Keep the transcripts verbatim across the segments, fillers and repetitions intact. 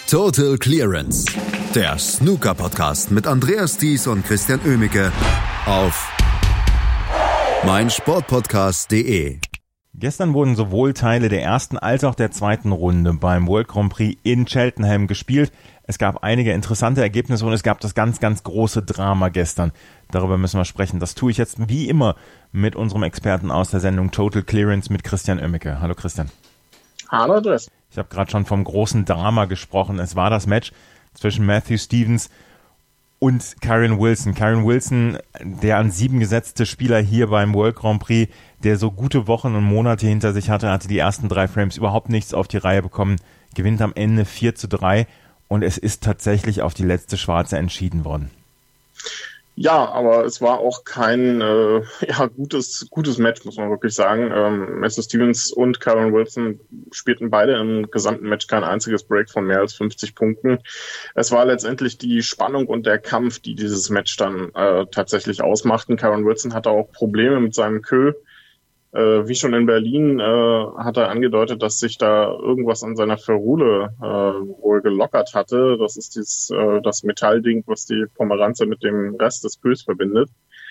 Total Clearance, der Snooker-Podcast mit Andreas Thies und Christian Oemicke auf meinsportpodcast punkt de. Gestern wurden sowohl Teile der ersten als auch der zweiten Runde beim World Grand Prix in Cheltenham gespielt. Es gab einige interessante Ergebnisse und es gab das ganz, ganz große Drama gestern. Darüber müssen wir sprechen. Das tue ich jetzt wie immer mit unserem Experten aus der Sendung Total Clearance mit Christian Oemicke. Hallo Christian. Hallo Andreas. Ich habe gerade schon vom großen Drama gesprochen. Es war das Match zwischen Matthew Stevens und Kyren Wilson. Kyren Wilson, der an sieben gesetzte Spieler hier beim World Grand Prix, der so gute Wochen und Monate hinter sich hatte, hatte die ersten drei Frames überhaupt nichts auf die Reihe bekommen, gewinnt am Ende vier zu drei und es ist tatsächlich auf die letzte Schwarze entschieden worden. Ja, aber es war auch kein äh, ja, gutes gutes Match, muss man wirklich sagen. Ähm, Matthew Stevens und Kyren Wilson spielten beide im gesamten Match kein einziges Break von mehr als fünfzig Punkten. Es war letztendlich die Spannung und der Kampf, die dieses Match dann äh, tatsächlich ausmachten. Kyren Wilson hatte auch Probleme mit seinem Queue. Äh, wie schon in Berlin äh, hat er angedeutet, dass sich da irgendwas an seiner Ferrule äh, wohl gelockert hatte. Das ist dieses, äh, das Metallding, was die Pomeranze mit dem Rest des Queues verbindet.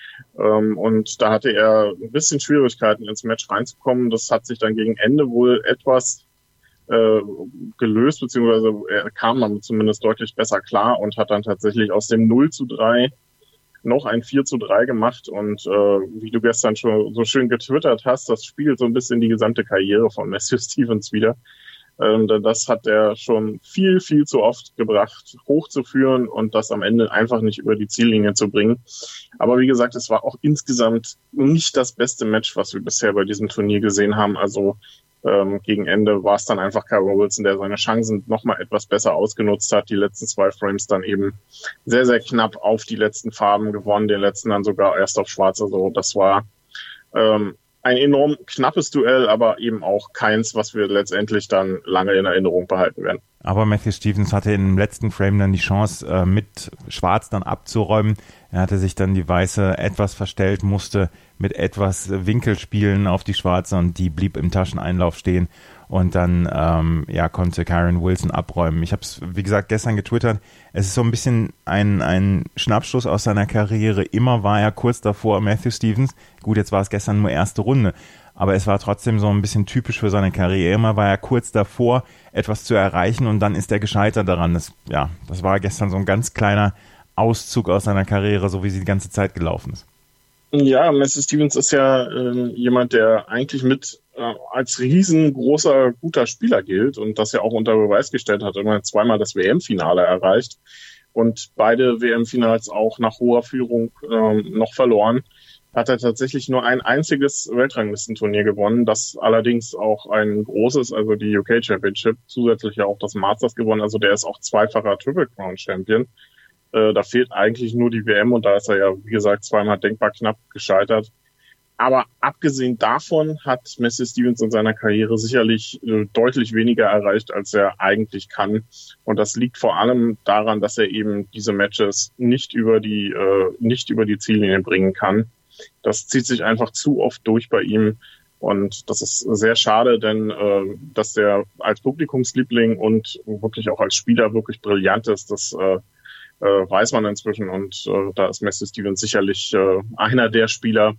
Ähm, und da hatte er ein bisschen Schwierigkeiten, ins Match reinzukommen. Das hat sich dann gegen Ende wohl etwas äh, gelöst, beziehungsweise er kam dann zumindest deutlich besser klar und hat dann tatsächlich aus dem null zu drei noch ein vier zu drei gemacht und äh, wie du gestern schon so schön getwittert hast, das spiegelt so ein bisschen die gesamte Karriere von Matthew Stevens wieder. Ähm, das hat er schon viel, viel zu oft gebracht, hochzuführen und das am Ende einfach nicht über die Ziellinie zu bringen. Aber wie gesagt, es war auch insgesamt nicht das beste Match, was wir bisher bei diesem Turnier gesehen haben. Also Ähm, gegen Ende war es dann einfach Kyren Wilson, der seine Chancen nochmal etwas besser ausgenutzt hat. Die letzten zwei Frames dann eben sehr, sehr knapp auf die letzten Farben gewonnen, den letzten dann sogar erst auf Schwarz. Also das war ähm, ein enorm knappes Duell, aber eben auch keins, was wir letztendlich dann lange in Erinnerung behalten werden. Aber Matthew Stevens hatte im letzten Frame dann die Chance, äh, mit Schwarz dann abzuräumen. Er hatte sich dann die Weiße etwas verstellt, musste mit etwas Winkelspielen auf die Schwarze und die blieb im Tascheneinlauf stehen und dann ähm, ja konnte Kyren Wilson abräumen. Ich habe es, wie gesagt, gestern getwittert. Es ist so ein bisschen ein, ein Schnappschuss aus seiner Karriere. Immer war er kurz davor, Matthew Stevens. Gut, jetzt war es gestern nur erste Runde. Aber es war trotzdem so ein bisschen typisch für seine Karriere. Immer war er kurz davor, etwas zu erreichen und dann ist er gescheitert daran. Das, ja, das war gestern so ein ganz kleiner Auszug aus seiner Karriere, so wie sie die ganze Zeit gelaufen ist. Ja, Matthew Stevens ist ja äh, jemand, der eigentlich mit äh, als riesengroßer, guter Spieler gilt und das ja auch unter Beweis gestellt hat. Immer zweimal das W M-Finale erreicht und beide W M-Finals auch nach hoher Führung äh, noch verloren. Hat er tatsächlich nur ein einziges Weltranglistenturnier gewonnen, das allerdings auch ein großes, also die U K Championship, zusätzlich ja auch das Masters gewonnen, also der ist auch zweifacher Triple Crown Champion. Äh, da fehlt eigentlich nur die W M und da ist er ja, wie gesagt, zweimal denkbar knapp gescheitert. Aber abgesehen davon hat Matthew Stevens in seiner Karriere sicherlich äh, deutlich weniger erreicht, als er eigentlich kann. Und das liegt vor allem daran, dass er eben diese Matches nicht über die, äh, nicht über die Ziellinie bringen kann. Das zieht sich einfach zu oft durch bei ihm und das ist sehr schade, denn äh, dass der als Publikumsliebling und wirklich auch als Spieler wirklich brillant ist, das äh, äh, weiß man inzwischen und äh, da ist Matthew Stevens sicherlich äh, einer der Spieler,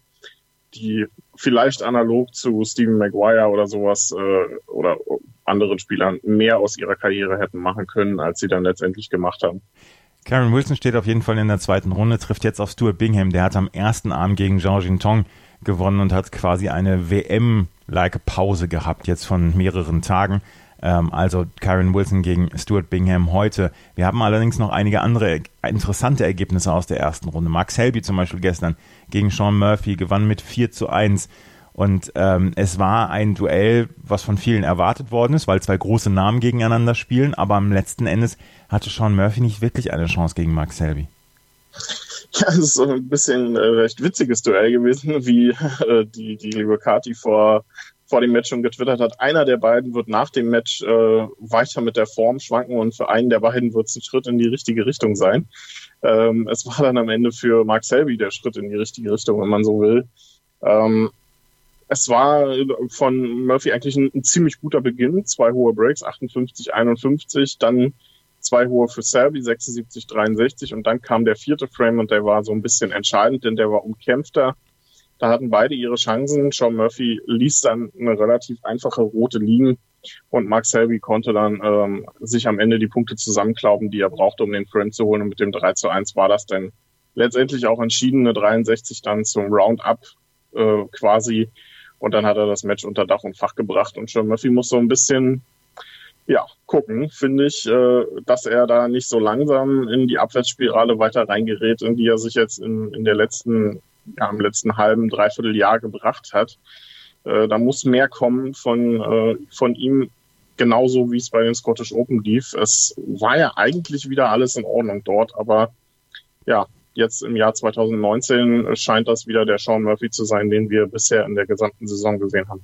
die vielleicht analog zu Stephen Maguire oder sowas äh, oder anderen Spielern mehr aus ihrer Karriere hätten machen können, als sie dann letztendlich gemacht haben. Kyren Wilson steht auf jeden Fall in der zweiten Runde, trifft jetzt auf Stuart Bingham. Der hat am ersten Abend gegen Zhao Jintong gewonnen und hat quasi eine W M-like Pause gehabt, jetzt von mehreren Tagen. Ähm, also Kyren Wilson gegen Stuart Bingham heute. Wir haben allerdings noch einige andere interessante Ergebnisse aus der ersten Runde. Mark Selby zum Beispiel gestern gegen Sean Murphy gewann mit vier zu eins. Und ähm, es war ein Duell, was von vielen erwartet worden ist, weil zwei große Namen gegeneinander spielen, aber am letzten Endes hatte Sean Murphy nicht wirklich eine Chance gegen Mark Selby. Ja, es ist so ein bisschen äh, recht witziges Duell gewesen, wie äh, die, die liebe Kati vor, vor dem Match schon getwittert hat. Einer der beiden wird nach dem Match äh, weiter mit der Form schwanken und für einen der beiden wird es ein Schritt in die richtige Richtung sein. Ähm, es war dann am Ende für Mark Selby der Schritt in die richtige Richtung, wenn man so will. Ähm, Es war von Murphy eigentlich ein, ein ziemlich guter Beginn. Zwei hohe Breaks, achtundfünfzig, einundfünfzig. Dann zwei hohe für Selby, sechsundsiebzig dreiundsechzig, und dann kam der vierte Frame und der war so ein bisschen entscheidend, denn der war umkämpfter. Da hatten beide ihre Chancen. Sean Murphy ließ dann eine relativ einfache rote liegen und Mark Selby konnte dann ähm, sich am Ende die Punkte zusammenklauben, die er brauchte, um den Frame zu holen, und mit dem drei zu eins war das dann letztendlich auch entschieden, eine dreiundsechzig dann zum Roundup äh, quasi, und dann hat er das Match unter Dach und Fach gebracht und Sean Murphy muss so ein bisschen ja, gucken, finde ich, äh, dass er da nicht so langsam in die Abwärtsspirale weiter reingerät, in die er sich jetzt in, in der letzten, ja, im letzten halben, dreiviertel Jahr gebracht hat. Äh, da muss mehr kommen von, äh, von ihm, genauso wie es bei den Scottish Open lief. Es war ja eigentlich wieder alles in Ordnung dort, aber ja, jetzt im Jahr zwanzig neunzehn scheint das wieder der Sean Murphy zu sein, den wir bisher in der gesamten Saison gesehen haben.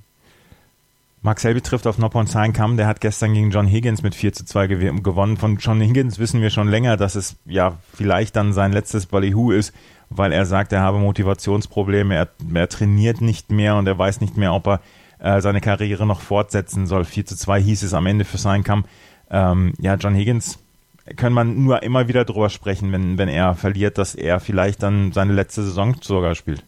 Mark Selby trifft auf Noppon Saenkham, der hat gestern gegen John Higgins mit vier zu zwei gew- gewonnen. Von John Higgins wissen wir schon länger, dass es ja vielleicht dann sein letztes Ballyhoo ist, weil er sagt, er habe Motivationsprobleme, er, er trainiert nicht mehr und er weiß nicht mehr, ob er äh, seine Karriere noch fortsetzen soll. vier zu zwei hieß es am Ende für Saenkham. Ähm, ja, John Higgins kann man nur immer wieder drüber sprechen, wenn, wenn er verliert, dass er vielleicht dann seine letzte Saison sogar spielt.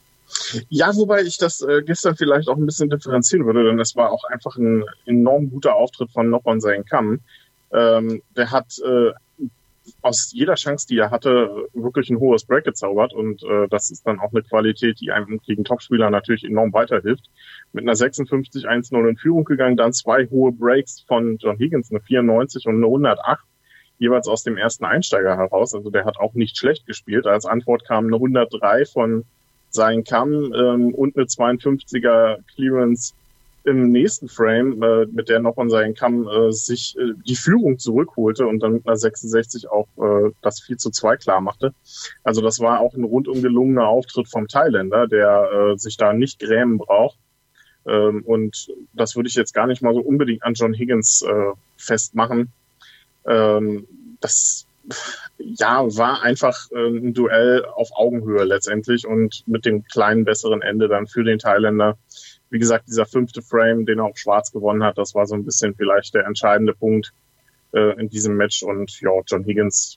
Ja, wobei ich das äh, gestern vielleicht auch ein bisschen differenzieren würde, denn es war auch einfach ein enorm guter Auftritt von Noppon Saenkham. Ähm, der hat äh, aus jeder Chance, die er hatte, wirklich ein hohes Break gezaubert, und äh, das ist dann auch eine Qualität, die einem gegen Topspieler natürlich enorm weiterhilft. Mit einer sechsundfünfzig eins null in Führung gegangen, dann zwei hohe Breaks von John Higgins, eine vierundneunzig und eine hundertacht, jeweils aus dem ersten Einsteiger heraus. Also der hat auch nicht schlecht gespielt. Als Antwort kam eine hundertdrei von Saenkham ähm, und eine zweiundfünfziger Clearance im nächsten Frame, äh, mit der Noppon Saenkham äh, sich äh, die Führung zurückholte und dann mit einer sechsundsechzig auch äh, das vier zu zwei klar machte. Also das war auch ein rundum gelungener Auftritt vom Thailänder, der äh, sich da nicht grämen braucht. Ähm, und das würde ich jetzt gar nicht mal so unbedingt an John Higgins äh, festmachen. Ähm, das ja, war einfach äh, ein Duell auf Augenhöhe letztendlich und mit dem kleinen, besseren Ende dann für den Thailänder. Wie gesagt, dieser fünfte Frame, den er auf Schwarz gewonnen hat, das war so ein bisschen vielleicht der entscheidende Punkt äh, in diesem Match. Und ja, John Higgins,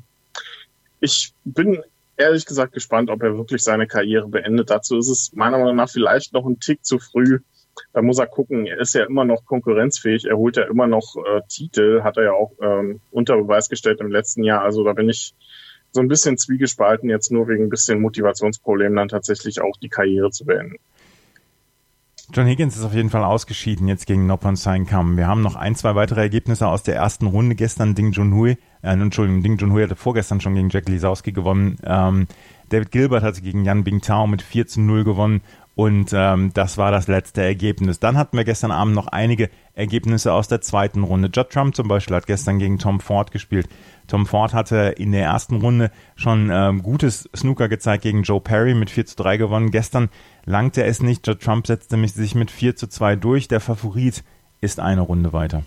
ich bin ehrlich gesagt gespannt, ob er wirklich seine Karriere beendet. Dazu ist es meiner Meinung nach vielleicht noch ein Tick zu früh. Da muss er gucken, er ist ja immer noch konkurrenzfähig, er holt ja immer noch äh, Titel, hat er ja auch ähm, unter Beweis gestellt im letzten Jahr. Also da bin ich so ein bisschen zwiegespalten, jetzt nur wegen ein bisschen Motivationsproblemen dann tatsächlich auch die Karriere zu beenden. John Higgins ist auf jeden Fall ausgeschieden jetzt gegen Noppon Saenkham. Wir haben noch ein, zwei weitere Ergebnisse aus der ersten Runde. Gestern Ding Junhui, äh, Entschuldigung, Ding Junhui hatte vorgestern schon gegen Jack Lisowski gewonnen. Ähm, David Gilbert hatte gegen Yan Bingtao mit vier zu null gewonnen. Und ähm, das war das letzte Ergebnis. Dann hatten wir gestern Abend noch einige Ergebnisse aus der zweiten Runde. Judd Trump zum Beispiel hat gestern gegen Tom Ford gespielt. Tom Ford hatte in der ersten Runde schon ähm, gutes Snooker gezeigt gegen Joe Perry, mit vier zu drei gewonnen. Gestern langte es nicht. Judd Trump setzte sich mit vier zu zwei durch. Der Favorit ist eine Runde weiter.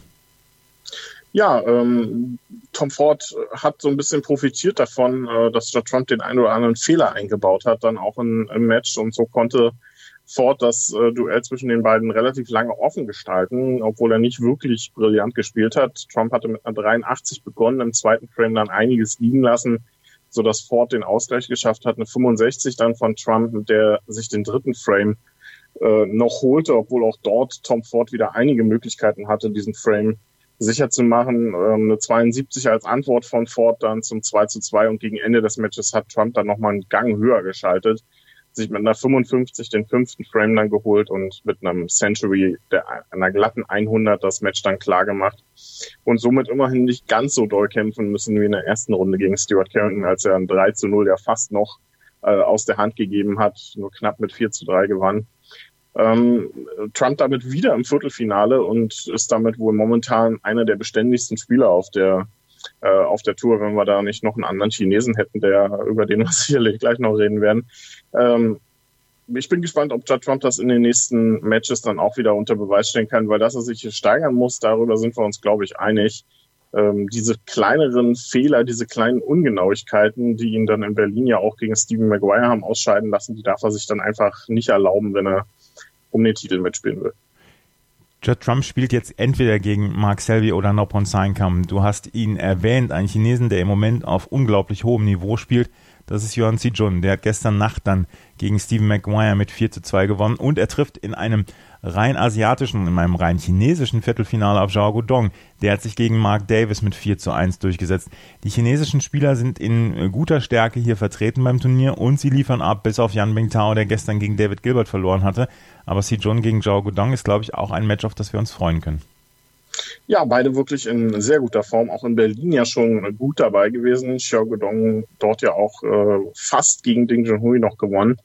Ja, ähm, Tom Ford hat so ein bisschen profitiert davon, äh, dass Judd Trump den einen oder anderen Fehler eingebaut hat, dann auch in, im Match, und so konnte Ford das äh, Duell zwischen den beiden relativ lange offen gestalten, obwohl er nicht wirklich brillant gespielt hat. Trump hatte mit einer dreiundachtzig begonnen, im zweiten Frame dann einiges liegen lassen, sodass Ford den Ausgleich geschafft hat. Eine fünfundsechzig dann von Trump, der sich den dritten Frame äh, noch holte, obwohl auch dort Tom Ford wieder einige Möglichkeiten hatte, diesen Frame sicher zu machen. Ähm, eine zweiundsiebzig als Antwort von Ford dann zum zwei zu zwei, und gegen Ende des Matches hat Trump dann nochmal einen Gang höher geschaltet, sich mit einer fünfundfünfzig den fünften Frame dann geholt und mit einem Century, der, einer glatten hundert, das Match dann klar gemacht. Und somit immerhin nicht ganz so doll kämpfen müssen wie in der ersten Runde gegen Stuart Carrington, als er ein drei zu null ja fast noch äh, aus der Hand gegeben hat, nur knapp mit vier zu drei gewann. Ähm, Trump damit wieder im Viertelfinale und ist damit wohl momentan einer der beständigsten Spieler auf der äh, auf der Tour, wenn wir da nicht noch einen anderen Chinesen hätten, der über den wir sicherlich gleich noch reden werden. Ähm, ich bin gespannt, ob Judd Trump das in den nächsten Matches dann auch wieder unter Beweis stellen kann, weil dass er sich hier steigern muss, darüber sind wir uns, glaube ich, einig. Ähm, diese kleineren Fehler, diese kleinen Ungenauigkeiten, die ihn dann in Berlin ja auch gegen Stephen Maguire haben ausscheiden lassen, die darf er sich dann einfach nicht erlauben, wenn er um den Titel mitspielen will. Judd Trump spielt jetzt entweder gegen Mark Selby oder Noppon Saenkham. Du hast ihn erwähnt, einen Chinesen, der im Moment auf unglaublich hohem Niveau spielt. Das ist Yuan Sijun. Der hat gestern Nacht dann gegen Stephen Maguire mit vier zu zwei gewonnen und er trifft in einem rein asiatischen, in einem rein chinesischen Viertelfinale auf Zhao Guodong. Der hat sich gegen Mark Davis mit vier zu eins durchgesetzt. Die chinesischen Spieler sind in guter Stärke hier vertreten beim Turnier und sie liefern ab, bis auf Yan Bingtao, der gestern gegen David Gilbert verloren hatte. Aber Sijun gegen Zhao Guodong ist, glaube ich, auch ein Match, auf das wir uns freuen können. Ja, beide wirklich in sehr guter Form, auch in Berlin ja schon gut dabei gewesen. Zhao Guodong dort ja auch äh, fast gegen Ding Junhui noch gewonnen.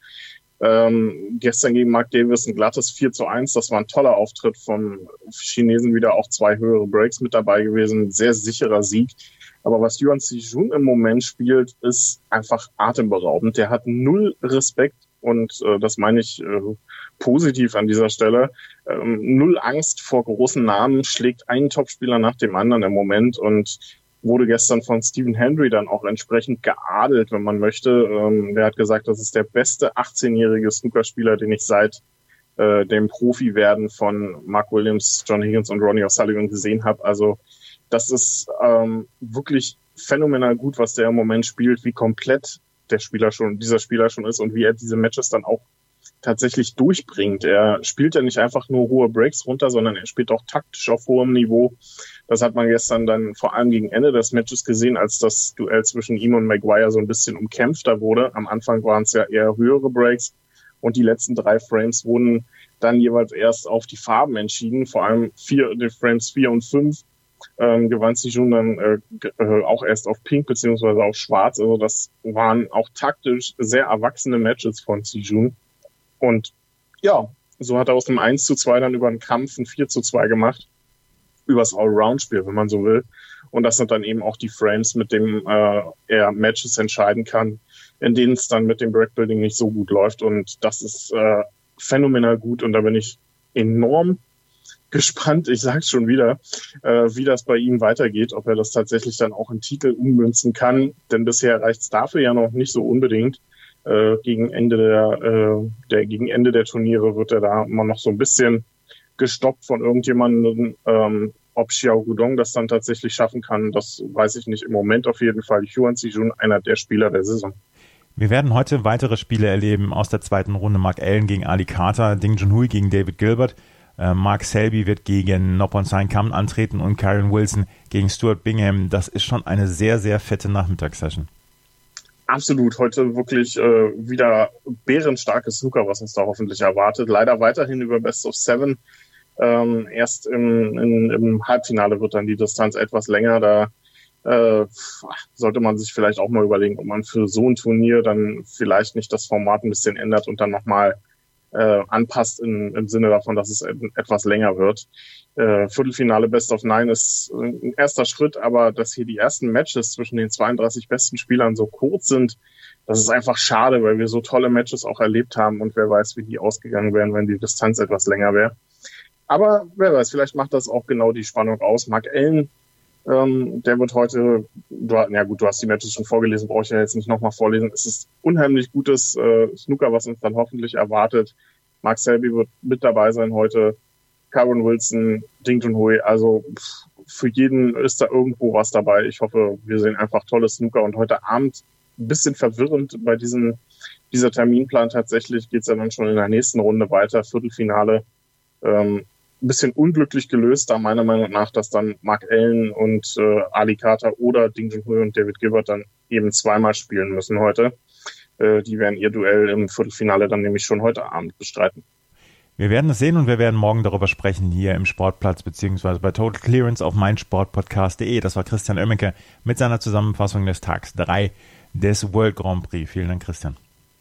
Ähm, gestern gegen Mark Davis ein glattes vier zu eins, das war ein toller Auftritt vom Chinesen, wieder auch zwei höhere Breaks mit dabei gewesen, sehr sicherer Sieg. Aber was Yuan Sijun im Moment spielt, ist einfach atemberaubend. Der hat null Respekt und äh, das meine ich äh, positiv an dieser Stelle. Ähm, null Angst vor großen Namen, schlägt einen Topspieler nach dem anderen im Moment und wurde gestern von Stephen Hendry dann auch entsprechend geadelt, wenn man möchte. Ähm, der hat gesagt, das ist der beste achtzehnjährige Snookerspieler, den ich seit äh, dem Profi-Werden von Mark Williams, John Higgins und Ronnie O'Sullivan gesehen habe. Also das ist ähm, wirklich phänomenal gut, was der im Moment spielt, wie komplett der Spieler schon, dieser Spieler schon ist und wie er diese Matches dann auch tatsächlich durchbringt. Er spielt ja nicht einfach nur hohe Breaks runter, sondern er spielt auch taktisch auf hohem Niveau. Das hat man gestern dann vor allem gegen Ende des Matches gesehen, als das Duell zwischen ihm und Maguire so ein bisschen umkämpfter wurde. Am Anfang waren es ja eher höhere Breaks und die letzten drei Frames wurden dann jeweils erst auf die Farben entschieden. Vor allem vier, die Frames vier und fünf ähm, gewann Sijun dann äh, äh, auch erst auf Pink beziehungsweise auf Schwarz. Also das waren auch taktisch sehr erwachsene Matches von Sijun. Und ja, so hat er aus dem eins zu zwei dann über einen Kampf ein vier zu zwei gemacht. Übers Allround-Spiel, wenn man so will. Und das sind dann eben auch die Frames, mit denen äh, er Matches entscheiden kann, in denen es dann mit dem Breakbuilding nicht so gut läuft. Und das ist äh, phänomenal gut. Und da bin ich enorm gespannt, ich sag's schon wieder, äh, wie das bei ihm weitergeht, ob er das tatsächlich dann auch in Titel ummünzen kann. Denn bisher reicht's dafür ja noch nicht so unbedingt. Äh, gegen Ende der, äh, der gegen Ende der Turniere wird er da immer noch so ein bisschen gestoppt von irgendjemandem. Ähm, ob Zhao Guodong das dann tatsächlich schaffen kann, das weiß ich nicht. Im Moment auf jeden Fall Yuan Sijun, einer der Spieler der Saison. Wir werden heute weitere Spiele erleben aus der zweiten Runde. Mark Allen gegen Ali Carter, Ding Junhui gegen David Gilbert. Äh, Mark Selby wird gegen Noppon Saenkham antreten und Karen Wilson gegen Stuart Bingham. Das ist schon eine sehr, sehr fette Nachmittagssession. Absolut, heute wirklich äh, wieder bärenstarkes Snooker, was uns da hoffentlich erwartet. Leider weiterhin über Best of Seven. Ähm, erst im, in, im Halbfinale wird dann die Distanz etwas länger. Da äh, sollte man sich vielleicht auch mal überlegen, ob man für so ein Turnier dann vielleicht nicht das Format ein bisschen ändert und dann nochmal äh, anpasst in, im Sinne davon, dass es etwas länger wird. Äh, Viertelfinale Best of Nine ist ein erster Schritt, aber dass hier die ersten Matches zwischen den zweiunddreißig besten Spielern so kurz sind, das ist einfach schade, weil wir so tolle Matches auch erlebt haben und wer weiß, wie die ausgegangen wären, wenn die Distanz etwas länger wäre. Aber wer weiß, vielleicht macht das auch genau die Spannung aus. Mark Allen, ähm, der wird heute, du, ja gut, du hast die Matches schon vorgelesen, brauche ich ja jetzt nicht nochmal vorlesen. Es ist unheimlich gutes äh, Snooker, was uns dann hoffentlich erwartet. Mark Selby wird mit dabei sein heute. Karen Wilson, Ding Junhui, also pff, für jeden ist da irgendwo was dabei. Ich hoffe, wir sehen einfach tolles Snooker und heute Abend ein bisschen verwirrend bei diesem dieser Terminplan. Tatsächlich geht's ja dann schon in der nächsten Runde weiter, Viertelfinale. Ähm, ein bisschen unglücklich gelöst, da meiner Meinung nach, dass dann Mark Allen und äh, Ali Carter oder Ding Junhui und David Gilbert dann eben zweimal spielen müssen heute. Äh, die werden ihr Duell im Viertelfinale dann nämlich schon heute Abend bestreiten. Wir werden es sehen und wir werden morgen darüber sprechen hier im Sportplatz beziehungsweise bei Total Clearance auf meinsportpodcast punkt de. Das war Christian Oemmeke mit seiner Zusammenfassung des Tags drei des World Grand Prix. Vielen Dank, Christian.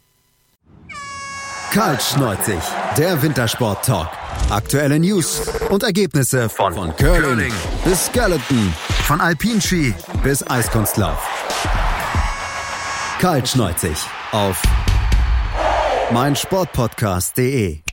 Kaltschneuzig, der Wintersport-Talk. Aktuelle News und Ergebnisse von, von Curling, Curling bis Skeleton, von Alpinski bis Eiskunstlauf. Kaltschneuzig auf meinsportpodcast punkt de.